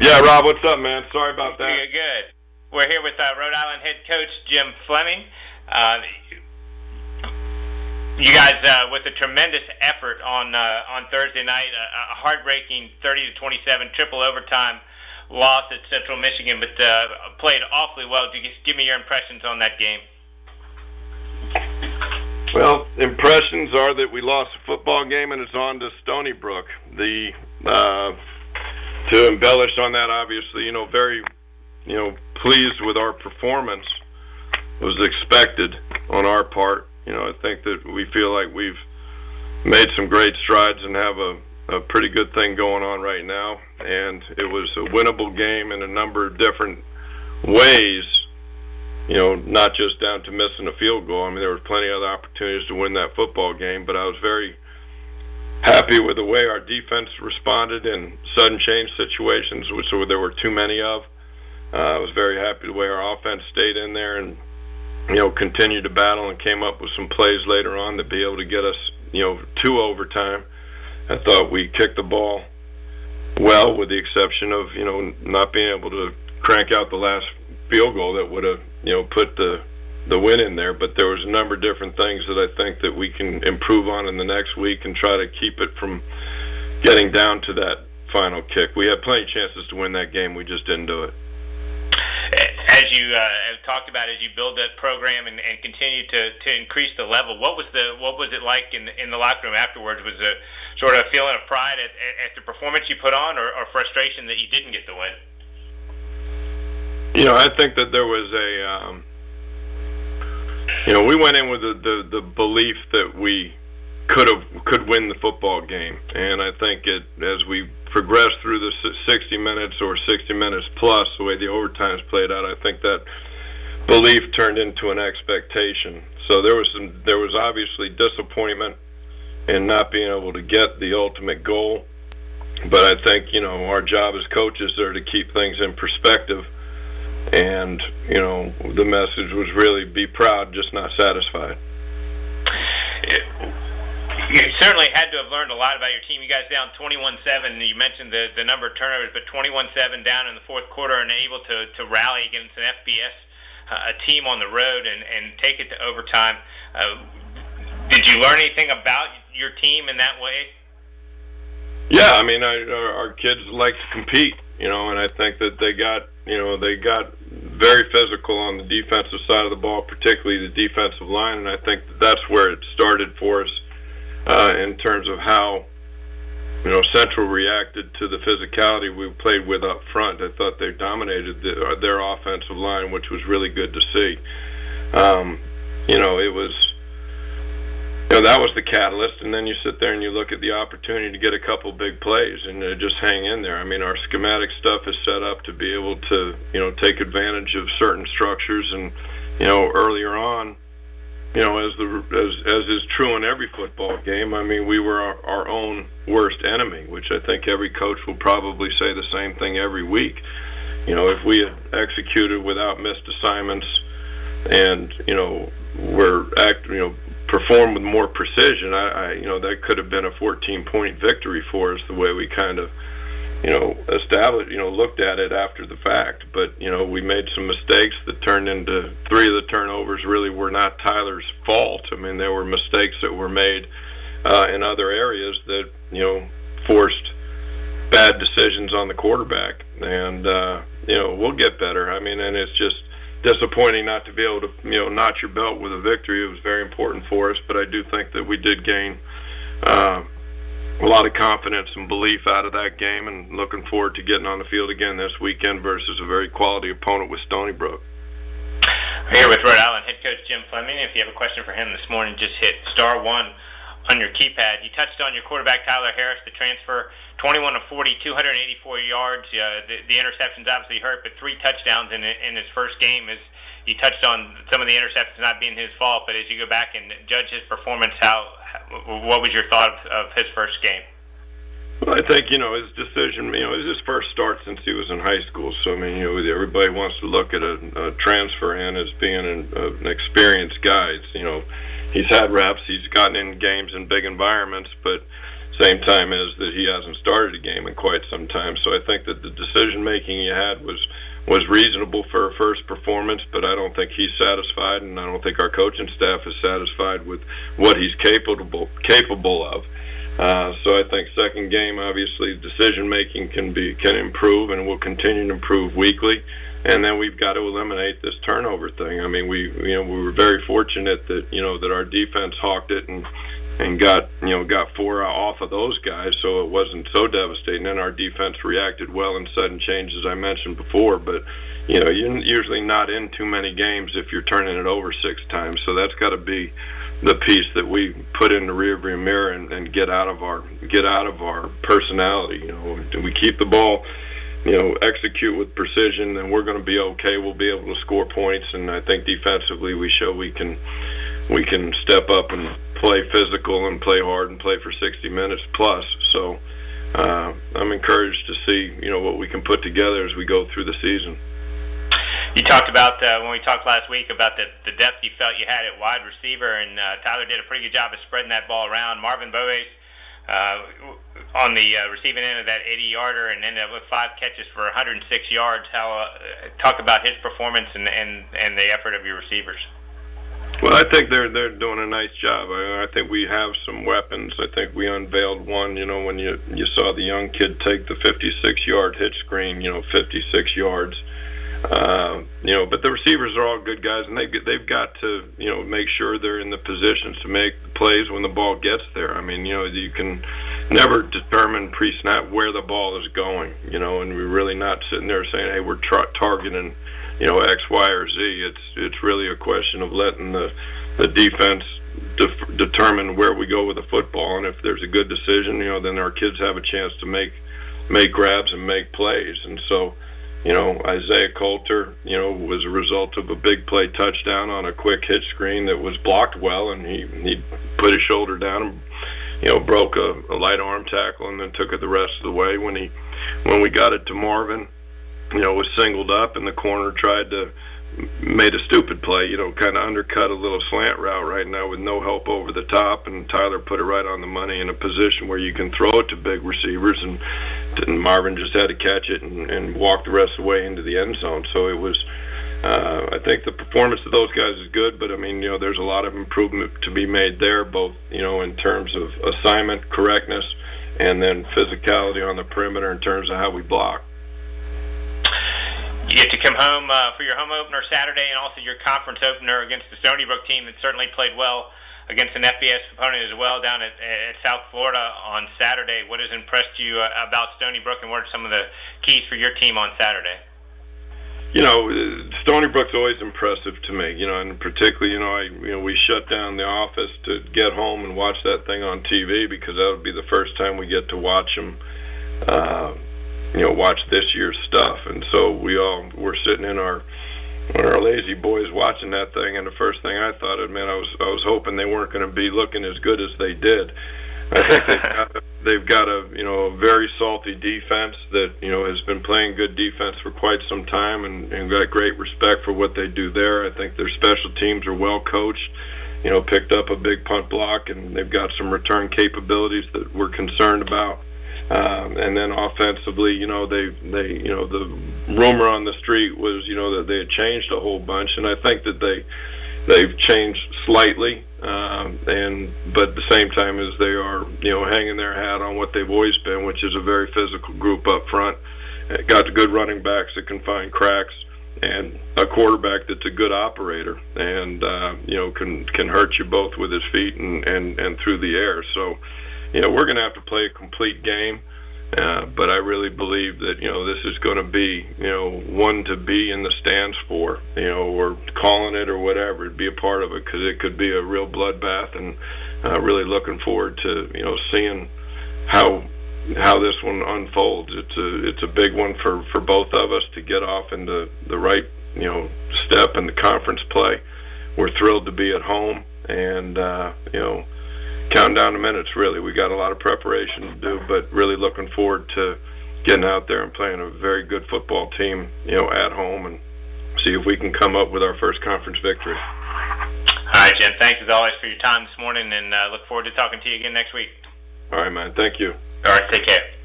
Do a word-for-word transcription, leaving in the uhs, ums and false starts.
Yeah, Rob, what's up, man? Sorry about that. Good, good. We're here with uh, Rhode Island head coach Jim Fleming. Uh, you guys, uh, with a tremendous effort on uh, on Thursday night, a, a heartbreaking thirty to twenty-seven triple overtime loss at Central Michigan, but uh, played awfully well. Could you just give me your impressions on that game? Well, impressions are that we lost a football game and it's on to Stony Brook. The uh, to embellish on that, obviously, you know, very, you know, pleased with our performance. It was expected on our part. You know, I think that we feel like we've made some great strides and have a, a pretty good thing going on right now. And it was a winnable game in a number of different ways. You know, not just down to missing a field goal. I mean, there were plenty of other opportunities to win that football game, but I was very happy with the way our defense responded in sudden change situations, which there were too many of. Uh, I was very happy the way our offense stayed in there and, you know, continued to battle and came up with some plays later on to be able to get us, you know, to overtime. I thought we kicked the ball well, with the exception of, you know, not being able to crank out the last field goal that would have, you know, put the the win in there. But there was a number of different things that I think that we can improve on in the next week and try to keep it from getting down to that final kick. We had plenty of chances to win that game. We just didn't do it. As you uh, have talked about, as you build that program and, and continue to, to increase the level, what was the what was it like in in the locker room afterwards? Was it sort of a feeling of pride at, at the performance you put on, or, or frustration that you didn't get the win? You know, I think that there was a, um, you know, we went in with the, the, the belief that we could have could win the football game, and I think it as we progressed through the sixty minutes or sixty minutes plus, the way the overtimes played out, I think that belief turned into an expectation. So there was some, there was obviously disappointment in not being able to get the ultimate goal, but I think, you know, our job as coaches are to keep things in perspective. And, you know, the message was really be proud, just not satisfied. You certainly had to have learned a lot about your team. You guys down twenty-one seven. You mentioned the, the number of turnovers, but twenty-one seven down in the fourth quarter and able to, to rally against an F B S uh, a team on the road and, and take it to overtime. Uh, did you learn anything about your team in that way? Yeah, I mean, I, our, our kids like to compete, you know, and I think that they got, you know, they got very physical on the defensive side of the ball, particularly the defensive line, and I think that that's where it started for us uh, in terms of how, you know, Central reacted to the physicality we played with up front. I thought they dominated the, their offensive line, which was really good to see. Um, you know, it was... You know, that was the catalyst, and then you sit there and you look at the opportunity to get a couple big plays and uh, just hang in there. I mean, our schematic stuff is set up to be able to, you know, take advantage of certain structures, and, you know, earlier on, you know, as the as as is true in every football game, I mean, we were our, our own worst enemy, which I think every coach will probably say the same thing every week. You know, if we had executed without missed assignments and, you know, we're act, you know, perform with more precision, I, I you know, that could have been a fourteen point victory for us, the way we kind of, you know, established, you know, looked at it after the fact. But, you know, we made some mistakes that turned into three of the turnovers really were not Tyler's fault. I mean, there were mistakes that were made uh, in other areas that, you know, forced bad decisions on the quarterback. And, uh, you know, we'll get better. I mean, and it's just disappointing not to be able to, you know, notch your belt with a victory. It was very important for us, but I do think that we did gain uh, a lot of confidence and belief out of that game, and looking forward to getting on the field again this weekend versus a very quality opponent with Stony Brook. We're here with Rhode Island head coach Jim Fleming. If you have a question for him this morning, just hit star one on your keypad. You touched on your quarterback, Tyler Harris, the transfer, twenty-one of forty, two hundred eighty-four yards. Uh, the, the interceptions obviously hurt, but three touchdowns in in his first game. Is you touched on some of the interceptions not being his fault, but as you go back and judge his performance, how, how what was your thought of, of his first game? Well, I think, you know, his decision, you know, it was his first start since he was in high school. So, I mean, you know, everybody wants to look at a, a transfer in as being an, uh, an experienced guy. It's, you know, he's had reps, he's gotten in games in big environments, but same time as that he hasn't started a game in quite some time. So I think that the decision making he had was was reasonable for a first performance, but I don't think he's satisfied, and I don't think our coaching staff is satisfied with what he's capable capable of. Uh, so I think second game, obviously, decision making can be can improve, and will continue to improve weekly. And then we've got to eliminate this turnover thing. I mean, we you know we were very fortunate that you know that our defense hawked it and and got you know got four off of those guys, so it wasn't so devastating. And our defense reacted well in sudden change, as I mentioned before. But you know, you're usually not in too many games if you're turning it over six times. So that's got to be the piece that we put in the rearview mirror and, and get out of our get out of our personality. You know, we keep the ball, you know, execute with precision, and we're going to be okay. We'll be able to score points, and I think defensively we show we can we can step up and play physical and play hard and play for sixty minutes plus. So uh, I'm encouraged to see you know what we can put together as we go through the season. You talked about, uh, when we talked last week, about the, the depth you felt you had at wide receiver, and uh, Tyler did a pretty good job of spreading that ball around. Marvin Boas uh, on the uh, receiving end of that eighty-yarder and ended up with five catches for one hundred six yards. How uh, talk about his performance and, and, and the effort of your receivers. Well, I think they're they're doing a nice job. I, I think we have some weapons. I think we unveiled one. You know, when you you saw the young kid take the fifty-six yard hitch screen, you know, fifty-six yards. Uh, you know, but the receivers are all good guys, and they they've got to you know make sure they're in the positions to make plays when the ball gets there. I mean, you know, you can never determine pre-snap where the ball is going. You know, and we're really not sitting there saying, hey, we're tra- targeting. You know, X, Y, or Z. It's it's really a question of letting the the defense de- determine where we go with the football, and if there's a good decision, you know, then our kids have a chance to make make grabs and make plays. And so, you know, Isaiah Coulter, you know, was a result of a big play touchdown on a quick hitch screen that was blocked well, and he he put his shoulder down and you know broke a, a light arm tackle, and then took it the rest of the way. When he when we got it to Marvin, you know, was singled up, and the corner tried to made a stupid play, you know, kind of undercut a little slant route right now with no help over the top, and Tyler put it right on the money in a position where you can throw it to big receivers, and, and Marvin just had to catch it and, and walk the rest of the way into the end zone. So it was, uh, I think the performance of those guys is good, but I mean, you know, there's a lot of improvement to be made there, both, you know, in terms of assignment correctness and then physicality on the perimeter in terms of how we block. You get to come home uh, for your home opener Saturday, and also your conference opener against the Stony Brook team that certainly played well against an F B S opponent as well down at, at South Florida on Saturday. What has impressed you uh, about Stony Brook, and what are some of the keys for your team on Saturday? You know, Stony Brook's always impressive to me. You know, and particularly, you know, I you know we shut down the office to get home and watch that thing on T V, because that would be the first time we get to watch them. Uh, you know, watch this year's stuff. And so we all were sitting in our our lazy boys watching that thing, and the first thing I thought of, man, I was I was hoping they weren't going to be looking as good as they did. I think they've got, a, they've got a you know a very salty defense that you know has been playing good defense for quite some time, and, and got great respect for what they do there. I think their special teams are well coached. You know, picked up a big punt block, and they've got some return capabilities that we're concerned about. Um, and then offensively, you know, they, they, you know, the rumor on the street was, you know, that they had changed a whole bunch, and I think that they, they've changed slightly, um, and but at the same time as they are, you know, hanging their hat on what they've always been, which is a very physical group up front. Got the good running backs that can find cracks, and a quarterback that's a good operator, and uh, you know, can can hurt you both with his feet and and, and through the air. So. You know, we're going to have to play a complete game, uh, but I really believe that, you know, this is going to be, you know, one to be in the stands for, you know, or calling it or whatever, be a part of it, because it could be a real bloodbath, and uh, really looking forward to, you know, seeing how how this one unfolds. It's a it's a big one for, for both of us to get off into the right, you know, step in the conference play. We're thrilled to be at home, and, uh, you know, counting down the minutes, really. We got a lot of preparation to do, but really looking forward to getting out there and playing a very good football team, you know, at home, and see if we can come up with our first conference victory. All right, Jim. Thanks as always for your time this morning, and uh, look forward to talking to you again next week. All right, man. Thank you. All right, take care.